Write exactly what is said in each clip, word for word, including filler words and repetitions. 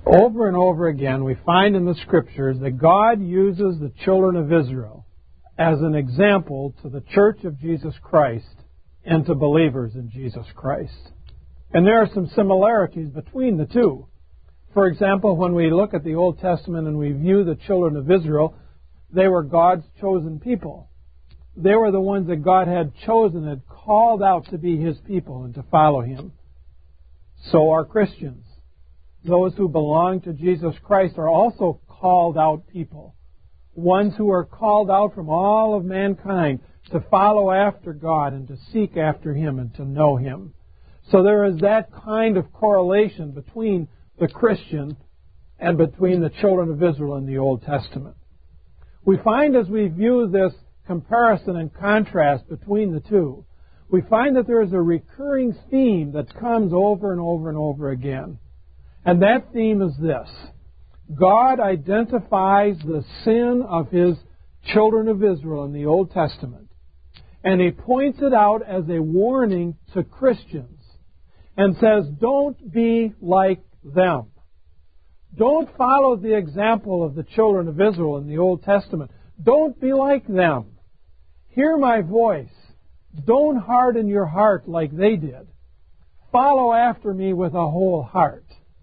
Over and over again, we find in the Scriptures that God uses the children of Israel as an example to the Church of Jesus Christ and to believers in Jesus Christ. And there are some similarities between the two. For example, when we look at the Old Testament and we view the children of Israel, they were God's chosen people. They were the ones that God had chosen and called out to be His people and to follow Him. So are Christians. Those who belong to Jesus Christ are also called out people. Ones who are called out from all of mankind to follow after God and to seek after Him and to know Him. So there is that kind of correlation between the Christian and between the children of Israel in the Old Testament. We find as we view this comparison and contrast between the two, we find that there is a recurring theme that comes over and over and over again. And that theme is this: God identifies the sin of His children of Israel in the Old Testament, and He points it out as a warning to Christians and says, don't be like them. Don't follow the example of the children of Israel in the Old Testament. Don't be like them. Hear my voice. Don't harden your heart like they did. Follow after me with a whole heart.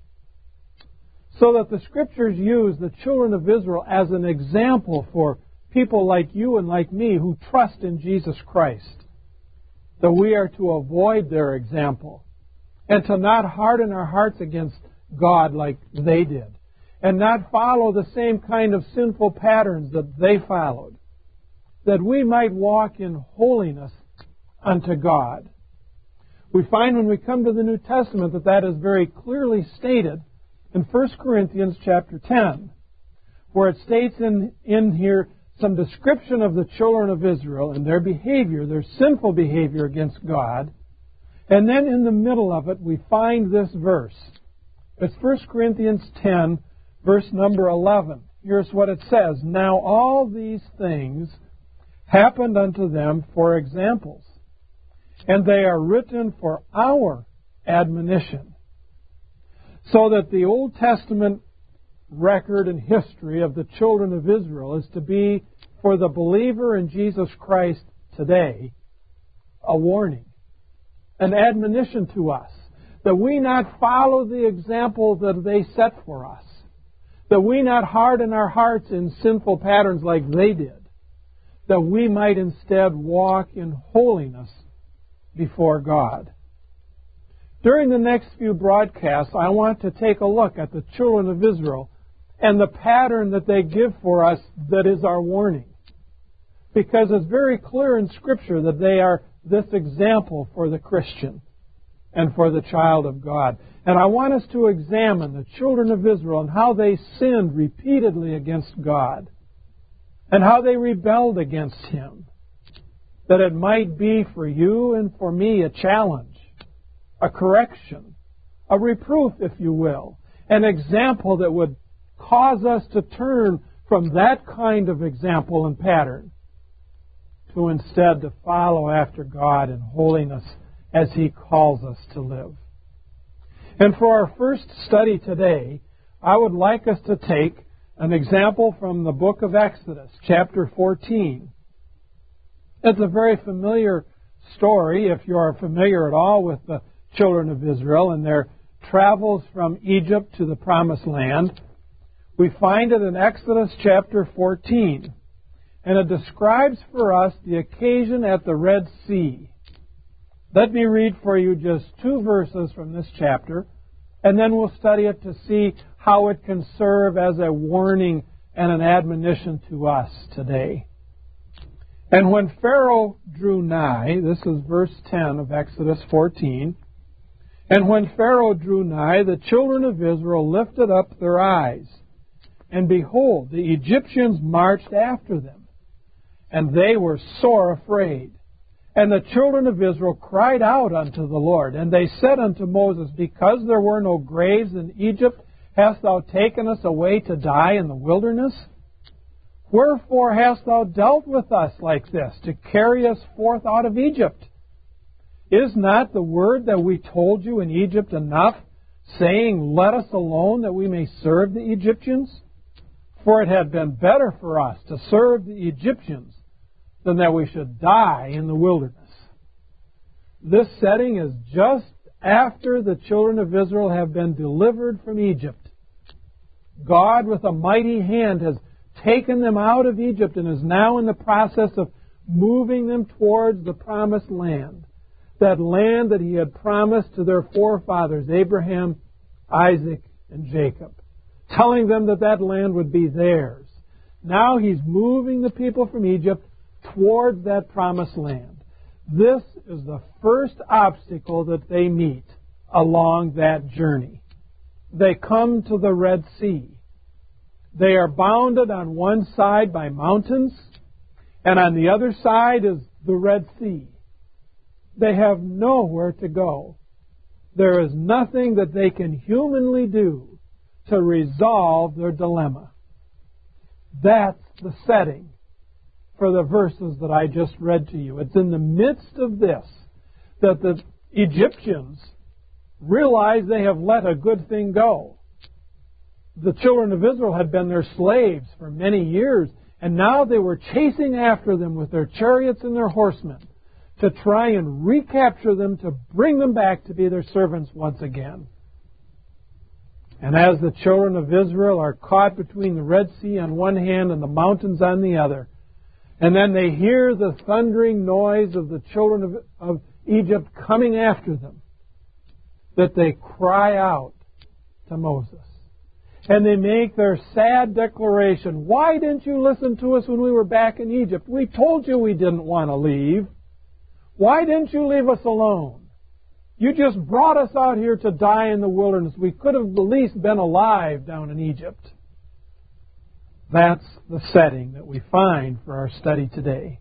So that the Scriptures use the children of Israel as an example for people like you and like me who trust in Jesus Christ. That we are to avoid their example and to not harden our hearts against God like they did, and not follow the same kind of sinful patterns that they followed, that we might walk in holiness unto God. We find when we come to the New Testament that that is very clearly stated in First Corinthians chapter ten, where it states in, in here some description of the children of Israel and their behavior, their sinful behavior against God. And then in the middle of it we find this verse. It's First Corinthians ten, verse number eleven. Here's what it says: Now all these things happened unto them for examples, and they are written for our admonition. So that the Old Testament record and history of the children of Israel is to be, for the believer in Jesus Christ today, a warning, an admonition to us, that we not follow the example that they set for us, that we not harden our hearts in sinful patterns like they did, that we might instead walk in holiness before God. During the next few broadcasts, I want to take a look at the children of Israel and the pattern that they give for us that is our warning. Because it's very clear in Scripture that they are this example for the Christian and for the child of God. And I want us to examine the children of Israel and how they sinned repeatedly against God and how they rebelled against Him. That it might be for you and for me a challenge, a correction, a reproof, if you will, an example that would cause us to turn from that kind of example and pattern to instead to follow after God in holiness as He calls us to live. And for our first study today, I would like us to take an example from the book of Exodus, chapter fourteen. It's a very familiar story, if you are familiar at all with the children of Israel and their travels from Egypt to the Promised Land. We find it in Exodus chapter fourteen, and it describes for us the occasion at the Red Sea. Let me read for you just two verses from this chapter, and then we'll study it to see how it can serve as a warning and an admonition to us today. And when Pharaoh drew nigh, this is verse ten of Exodus fourteen, and when Pharaoh drew nigh, the children of Israel lifted up their eyes, and behold, the Egyptians marched after them, and they were sore afraid. And the children of Israel cried out unto the Lord, and they said unto Moses, Because there were no graves in Egypt, hast thou taken us away to die in the wilderness? Wherefore hast thou dealt with us like this, to carry us forth out of Egypt? Is not the word that we told you in Egypt enough, saying, "Let us alone that we may serve the Egyptians? For it had been better for us to serve the Egyptians than that we should die in the wilderness." This setting is just after the children of Israel have been delivered from Egypt. God, with a mighty hand, has taken them out of Egypt and is now in the process of moving them towards the promised land, that land that He had promised to their forefathers, Abraham, Isaac, and Jacob, telling them that that land would be theirs. Now He's moving the people from Egypt towards that promised land. This is the first obstacle that they meet along that journey. They come to the Red Sea. They are bounded on one side by mountains, and on the other side is the Red Sea. They have nowhere to go. There is nothing that they can humanly do to resolve their dilemma. That's the setting for the verses that I just read to you. It's in the midst of this that the Egyptians realize they have let a good thing go. The children of Israel had been their slaves for many years, and now they were chasing after them with their chariots and their horsemen to try and recapture them, to bring them back to be their servants once again. And as the children of Israel are caught between the Red Sea on one hand and the mountains on the other, and then they hear the thundering noise of the children of, of Egypt coming after them, that they cry out to Moses. And they make their sad declaration, "Why didn't you listen to us when we were back in Egypt? We told you we didn't want to leave. Why didn't you leave us alone? You just brought us out here to die in the wilderness. We could have at least been alive down in Egypt." That's the setting that we find for our study today.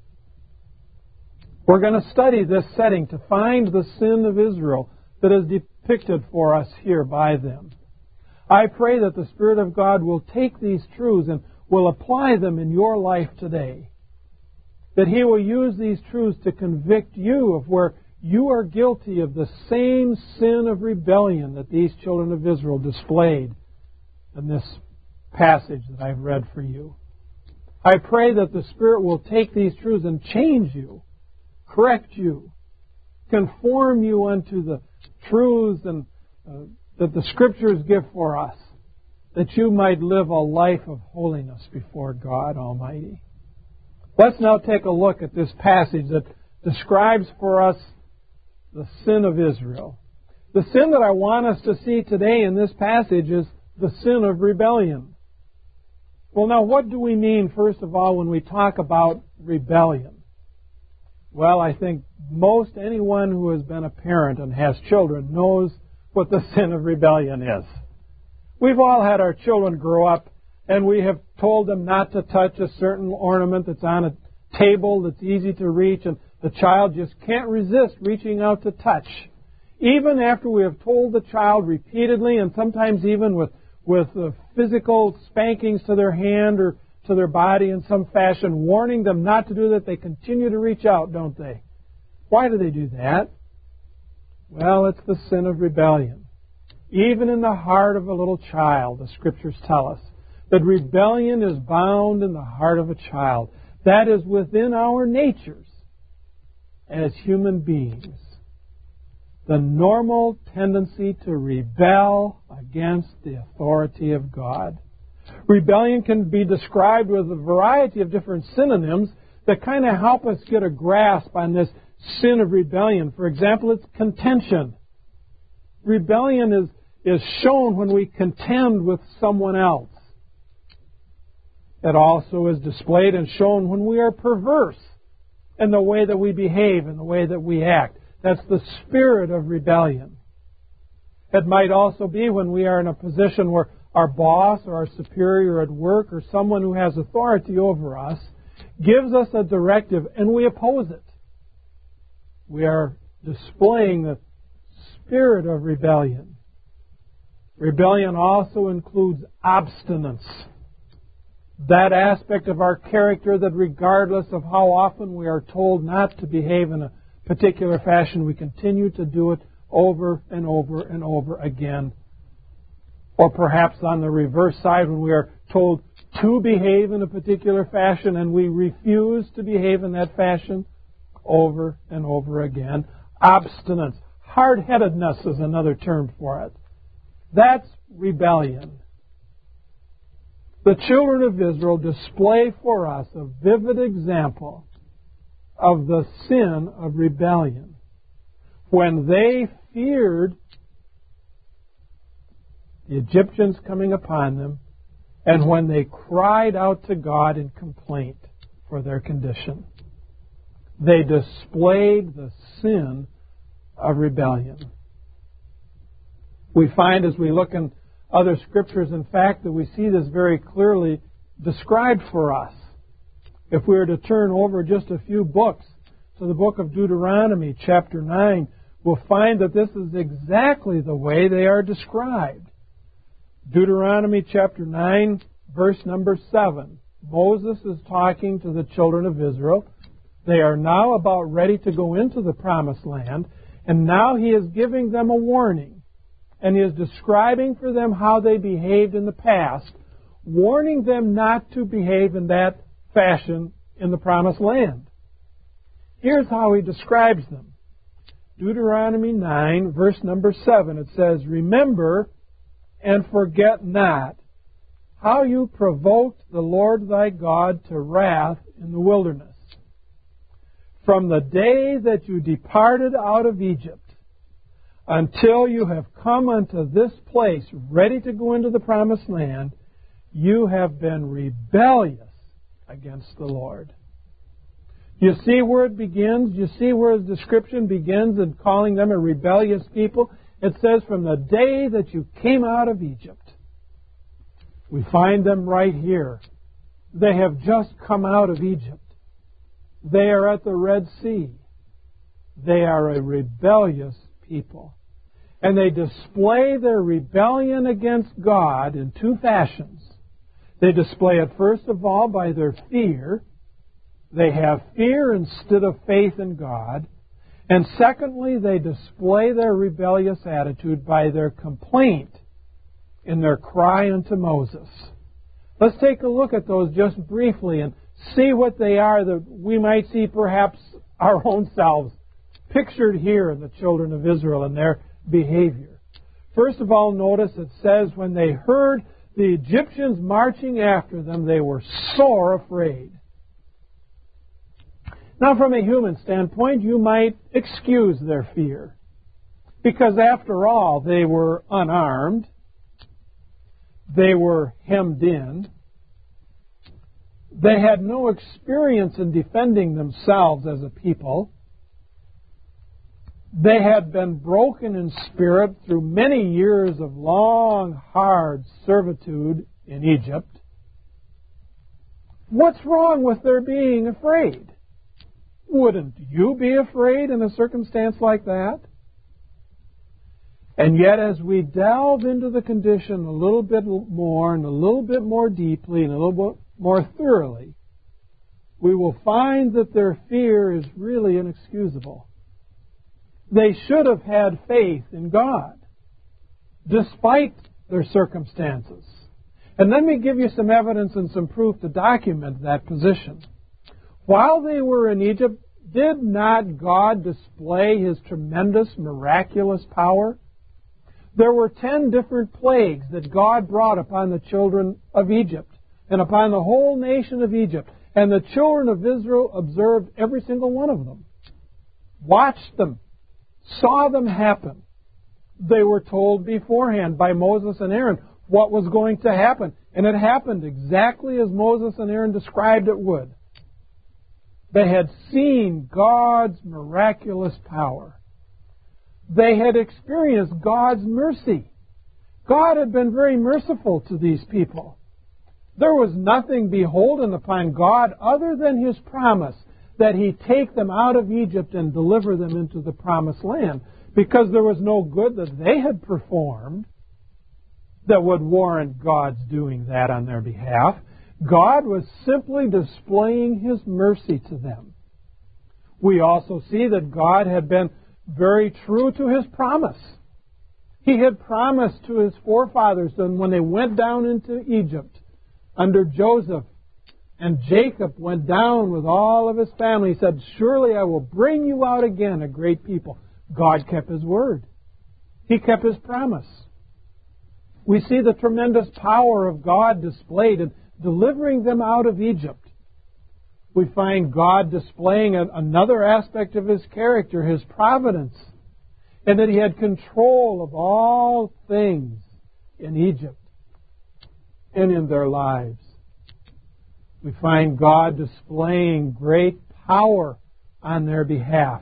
We're going to study this setting to find the sin of Israel that is depicted for us here by them. I pray that the Spirit of God will take these truths and will apply them in your life today. That He will use these truths to convict you of where you are guilty of the same sin of rebellion that these children of Israel displayed in this passage that I've read for you. I pray that the Spirit will take these truths and change you, correct you, conform you unto the truths and uh, that the Scriptures give for us, that you might live a life of holiness before God Almighty. Let's now take a look at this passage that describes for us the sin of Israel. The sin that I want us to see today in this passage is the sin of rebellion. Well, now, what do we mean, first of all, when we talk about rebellion? Well, I think most anyone who has been a parent and has children knows what the sin of rebellion is. We've all had our children grow up, and we have told them not to touch a certain ornament that's on a table that's easy to reach, and the child just can't resist reaching out to touch. Even after we have told the child repeatedly, and sometimes even with with uh, physical spankings to their hand or to their body in some fashion, warning them not to do that, they continue to reach out, don't they? Why do they do that? Well, it's the sin of rebellion. Even in the heart of a little child, the Scriptures tell us that rebellion is bound in the heart of a child. That is within our natures as human beings. The normal tendency to rebel against the authority of God. Rebellion can be described with a variety of different synonyms that kind of help us get a grasp on this sin of rebellion. For example, it's contention. Rebellion is, is shown when we contend with someone else. It also is displayed and shown when we are perverse in the way that we behave, in the way that we act. That's the spirit of rebellion. It might also be when we are in a position where our boss or our superior at work or someone who has authority over us gives us a directive and we oppose it. We are displaying the spirit of rebellion. Rebellion also includes obstinance. That aspect of our character that regardless of how often we are told not to behave in a particular fashion, we continue to do it over and over and over again Or perhaps on the reverse side, when we are told to behave in a particular fashion and we refuse to behave in that fashion over and over again. Obstinance. Hard-headedness is another term for it. That's rebellion. The children of Israel display for us a vivid example of the sin of rebellion. When they feared the Egyptians coming upon them, and when they cried out to God in complaint for their condition, they displayed the sin of rebellion. We find as we look in other scriptures, in fact, that we see this very clearly described for us. If we were to turn over just a few books to the book of Deuteronomy, chapter nine, we'll find that this is exactly the way they are described. Deuteronomy chapter nine, verse number seven. Moses is talking to the children of Israel. They are now about ready to go into the promised land, and now he is giving them a warning. And he is describing for them how they behaved in the past, warning them not to behave in that fashion in the promised land. Here's how he describes them. Deuteronomy nine, verse number seven, it says, "Remember and forget not how you provoked the Lord thy God to wrath in the wilderness. From the day that you departed out of Egypt, until you have come unto this place, ready to go into the promised land, you have been rebellious against the Lord." You see where it begins? You see where his description begins in calling them a rebellious people? It says, from the day that you came out of Egypt. We find them right here. They have just come out of Egypt. They are at the Red Sea. They are a rebellious people. And they display their rebellion against God in two fashions. They display it, first of all, by their fear. They have fear instead of faith in God. And secondly, they display their rebellious attitude by their complaint in their cry unto Moses. Let's take a look at those just briefly and see what they are, that we might see perhaps our own selves pictured here in the children of Israel and their behavior. First of all, notice it says when they heard the Egyptians marching after them, they were sore afraid. Now, from a human standpoint, you might excuse their fear, because after all, they were unarmed, they were hemmed in, they had no experience in defending themselves as a people. They had been broken in spirit through many years of long, hard servitude in Egypt. What's wrong with their being afraid? Wouldn't you be afraid in a circumstance like that? And yet, as we delve into the condition a little bit more and a little bit more deeply and a little bit more thoroughly, we will find that their fear is really inexcusable. They should have had faith in God, despite their circumstances. And let me give you some evidence and some proof to document that position. While they were in Egypt, did not God display His tremendous, miraculous power? There were ten different plagues that God brought upon the children of Egypt and upon the whole nation of Egypt. And the children of Israel observed every single one of them, watched them, saw them happen. They were told beforehand by Moses and Aaron what was going to happen. And it happened exactly as Moses and Aaron described it would. They had seen God's miraculous power. They had experienced God's mercy. God had been very merciful to these people. There was nothing beholden upon God other than His promise that He take them out of Egypt and deliver them into the promised land, because there was no good that they had performed that would warrant God's doing that on their behalf. God was simply displaying His mercy to them. We also see that God had been very true to His promise. He had promised to his forefathers that when they went down into Egypt under Joseph, and Jacob went down with all of his family, he said, surely I will bring you out again a great people. God kept His word. He kept His promise. We see the tremendous power of God displayed in delivering them out of Egypt. We find God displaying another aspect of His character, His providence, and that He had control of all things in Egypt and in their lives. We find God displaying great power on their behalf.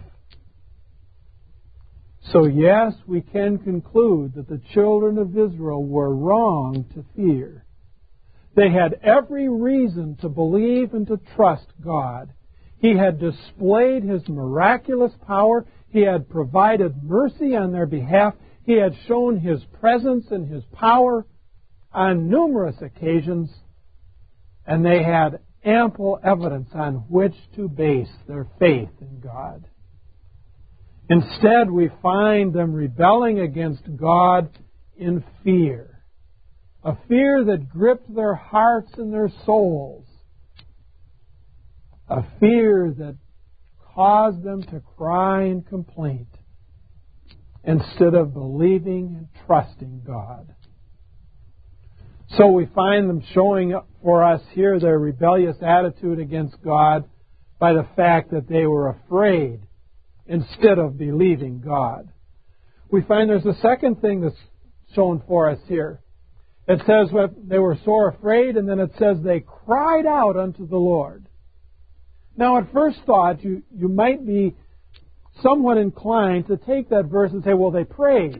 So yes, we can conclude that the children of Israel were wrong to fear. They had every reason to believe and to trust God. He had displayed His miraculous power. He had provided mercy on their behalf. He had shown His presence and His power on numerous occasions. And they had ample evidence on which to base their faith in God. Instead, we find them rebelling against God in fear. A fear that gripped their hearts and their souls. A fear that caused them to cry in complaint instead of believing and trusting God. So we find them showing up for us here their rebellious attitude against God by the fact that they were afraid instead of believing God. We find there's a second thing that's shown for us here. It says that they were sore afraid, and then it says they cried out unto the Lord. Now, at first thought, you, you might be somewhat inclined to take that verse and say, well, they prayed.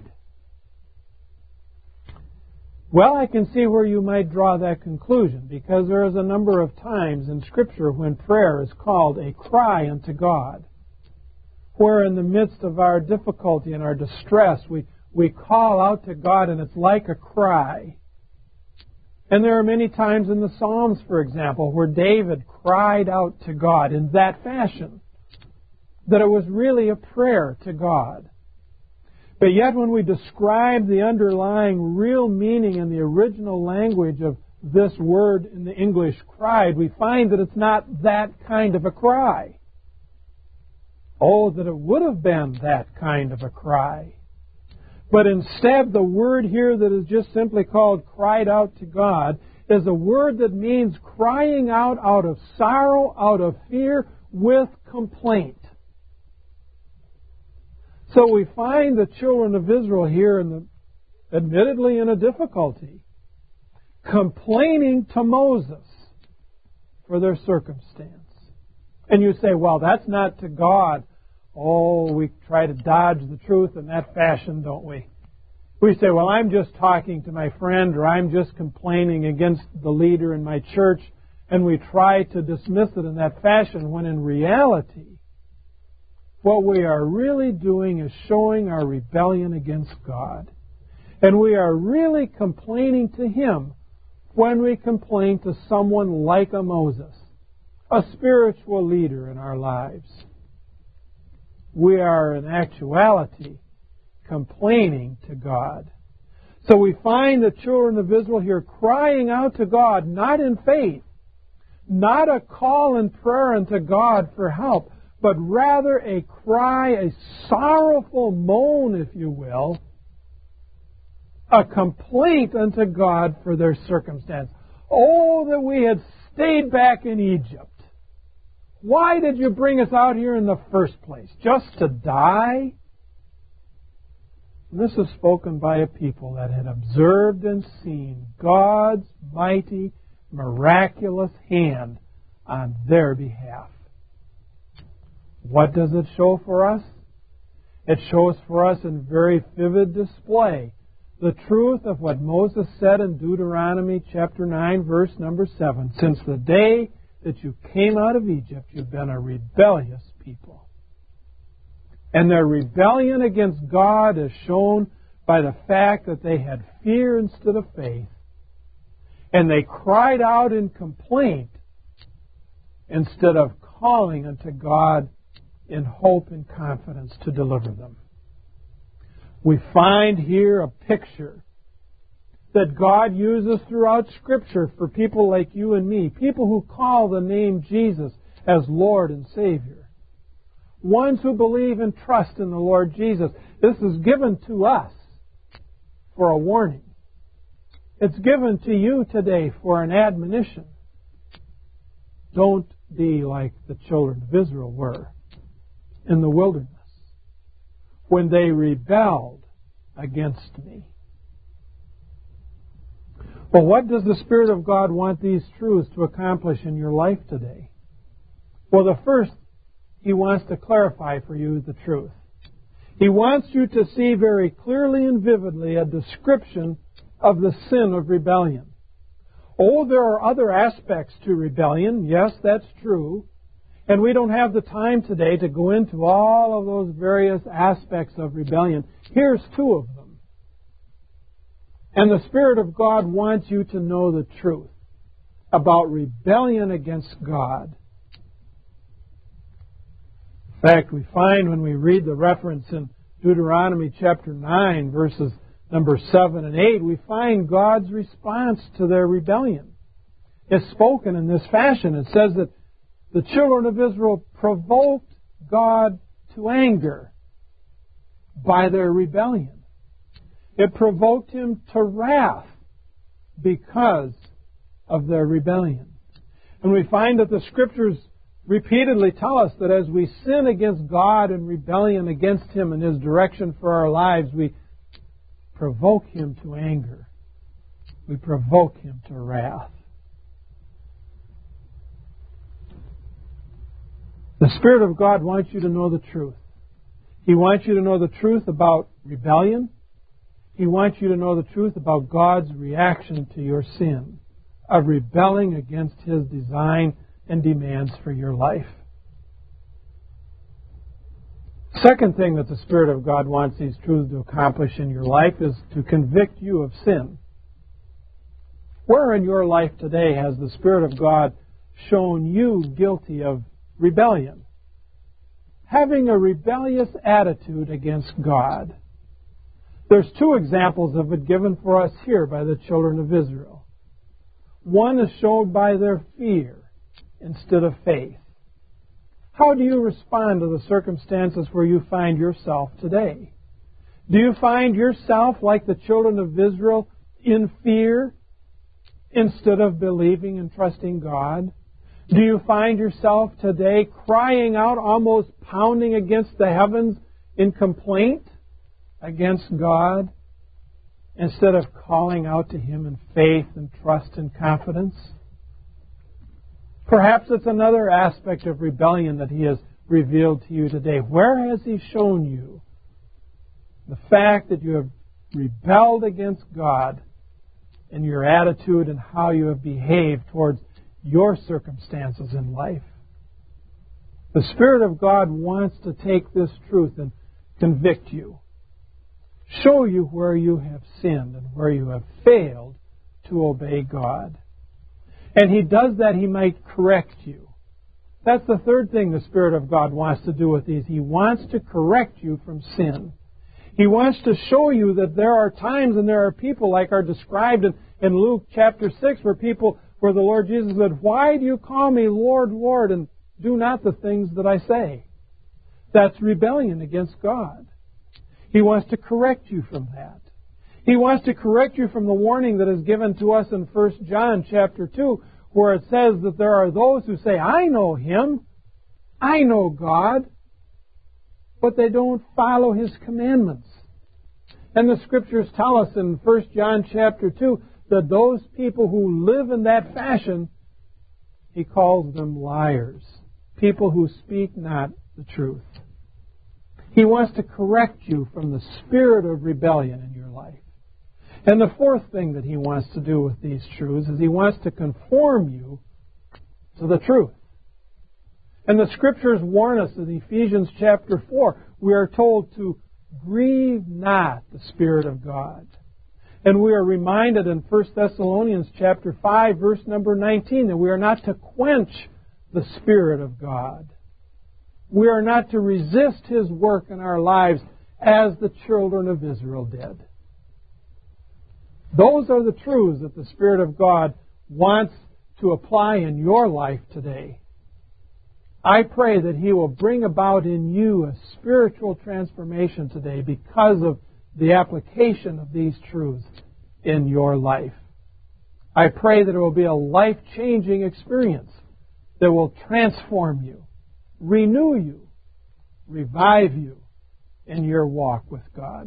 Well, I can see where you might draw that conclusion, because there is a number of times in Scripture when prayer is called a cry unto God, where in the midst of our difficulty and our distress, we, we call out to God, and it's like a cry. And there are many times in the Psalms, for example, where David cried out to God in that fashion, that it was really a prayer to God. But yet when we describe the underlying real meaning in the original language of this word in the English cried, we find that it's not that kind of a cry. Oh, that it would have been that kind of a cry. But instead, the word here that is just simply called cried out to God is a word that means crying out out of sorrow, out of fear, with complaint. So we find the children of Israel here, in the, admittedly in a difficulty, complaining to Moses for their circumstance. And you say, well, that's not to God. Oh, we try to dodge the truth in that fashion, don't we? We say, well, I'm just talking to my friend, or I'm just complaining against the leader in my church, and we try to dismiss it in that fashion, when in reality, what we are really doing is showing our rebellion against God. And we are really complaining to Him when we complain to someone like a Moses, a spiritual leader in our lives. We are in actuality complaining to God. So we find the children of Israel here crying out to God, not in faith, not a call in prayer unto God for help, but rather a cry, a sorrowful moan, if you will, a complaint unto God for their circumstance. Oh, that we had stayed back in Egypt. Why did you bring us out here in the first place? Just to die? This is spoken by a people that had observed and seen God's mighty, miraculous hand on their behalf. What does it show for us? It shows for us in very vivid display the truth of what Moses said in Deuteronomy chapter nine, verse number seven. Since the day that you came out of Egypt, you've been a rebellious people. And their rebellion against God is shown by the fact that they had fear instead of faith. And they cried out in complaint instead of calling unto God in hope and confidence to deliver them. We find here a picture that God uses throughout Scripture for people like you and me, people who call the name Jesus as Lord and Savior, ones who believe and trust in the Lord Jesus. This is given to us for a warning. It's given to you today for an admonition. Don't be like the children of Israel were in the wilderness when they rebelled against me. Well, what does the Spirit of God want these truths to accomplish in your life today? Well, the first, He wants to clarify for you the truth. He wants you to see very clearly and vividly a description of the sin of rebellion. Oh, there are other aspects to rebellion. Yes, that's true. And we don't have the time today to go into all of those various aspects of rebellion. Here's two of them. And the Spirit of God wants you to know the truth about rebellion against God. In fact, we find when we read the reference in Deuteronomy chapter nine, verses number seven and eight, we find God's response to their rebellion. It's spoken in this fashion. It says that the children of Israel provoked God to anger by their rebellion. It provoked Him to wrath because of their rebellion. And we find that the Scriptures repeatedly tell us that as we sin against God in rebellion against Him and His direction for our lives, we provoke Him to anger. We provoke Him to wrath. The Spirit of God wants you to know the truth. He wants you to know the truth about rebellion. He wants you to know the truth about God's reaction to your sin of rebelling against His design and demands for your life. Second thing that the Spirit of God wants these truths to accomplish in your life is to convict you of sin. Where in your life today has the Spirit of God shown you guilty of rebellion? Having a rebellious attitude against God. There's two examples of it given for us here by the children of Israel. One is shown by their fear instead of faith. How do you respond to the circumstances where you find yourself today? Do you find yourself like the children of Israel in fear instead of believing and trusting God? Do you find yourself today crying out, almost pounding against the heavens in complaint against God instead of calling out to Him in faith and trust and confidence? Perhaps it's another aspect of rebellion that He has revealed to you today. Where has He shown you the fact that you have rebelled against God in your attitude and how you have behaved towards your circumstances in life? The Spirit of God wants to take this truth and convict you. Show you where you have sinned and where you have failed to obey God. And He does that, He might correct you. That's the third thing the Spirit of God wants to do with these. He wants to correct you from sin. He wants to show you that there are times and there are people like are described in, in Luke chapter six where people, where the Lord Jesus said, "Why do you call me Lord, Lord, and do not the things that I say?" That's rebellion against God. He wants to correct you from that. He wants to correct you from the warning that is given to us in First John chapter two, where it says that there are those who say, "I know Him, I know God," but they don't follow His commandments. And the Scriptures tell us in First John chapter two that those people who live in that fashion, He calls them liars, people who speak not the truth. He wants to correct you from the spirit of rebellion in your life. And the fourth thing that He wants to do with these truths is He wants to conform you to the truth. And the Scriptures warn us in Ephesians chapter four, we are told to grieve not the Spirit of God. And we are reminded in First Thessalonians chapter five, verse number nineteen, that we are not to quench the Spirit of God. We are not to resist His work in our lives as the children of Israel did. Those are the truths that the Spirit of God wants to apply in your life today. I pray that He will bring about in you a spiritual transformation today because of the application of these truths in your life. I pray that it will be a life-changing experience that will transform you, renew you, revive you in your walk with God.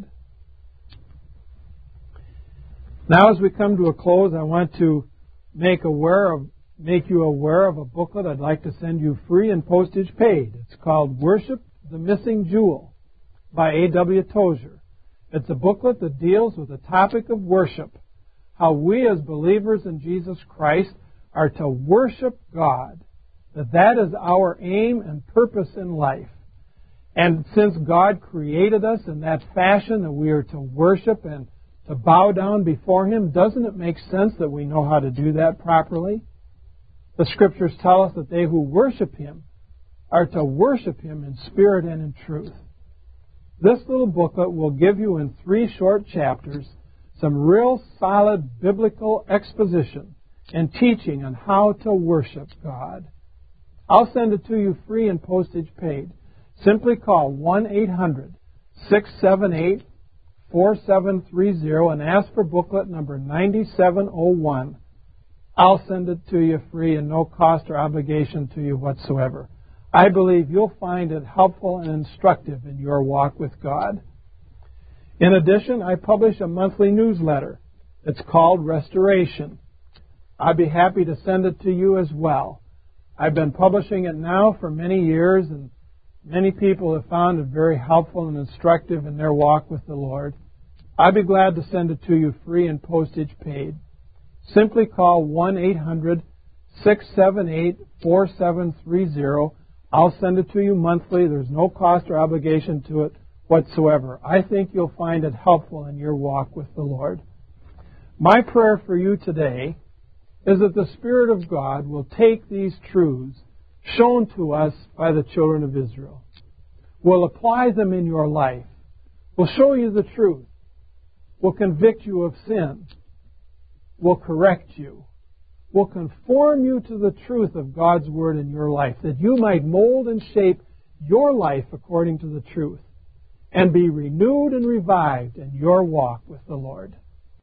Now, as we come to a close, I want to make aware of make you aware of a booklet I'd like to send you free and postage paid. It's called Worship the Missing Jewel by A W Tozer. It's a booklet that deals with the topic of worship, how we as believers in Jesus Christ are to worship God, that that is our aim and purpose in life. And since God created us in that fashion that we are to worship and to bow down before Him, doesn't it make sense that we know how to do that properly? The Scriptures tell us that they who worship Him are to worship Him in spirit and in truth. This little booklet will give you in three short chapters some real solid biblical exposition and teaching on how to worship God. I'll send it to you free and postage paid. Simply call one eight hundred six seven eight four seven three zero and ask for booklet number ninety-seven oh one. I'll send it to you free and no cost or obligation to you whatsoever. I believe you'll find it helpful and instructive in your walk with God. In addition, I publish a monthly newsletter. It's called Restoration. I'd be happy to send it to you as well. I've been publishing it now for many years, and many people have found it very helpful and instructive in their walk with the Lord. I'd be glad to send it to you free and postage paid. Simply call one eight hundred six seven eight four seven three zero. I'll send it to you monthly. There's no cost or obligation to it whatsoever. I think you'll find it helpful in your walk with the Lord. My prayer for you today is that the Spirit of God will take these truths shown to us by the children of Israel, will apply them in your life, will show you the truth, will convict you of sin, will correct you, will conform you to the truth of God's Word in your life, that you might mold and shape your life according to the truth and be renewed and revived in your walk with the Lord.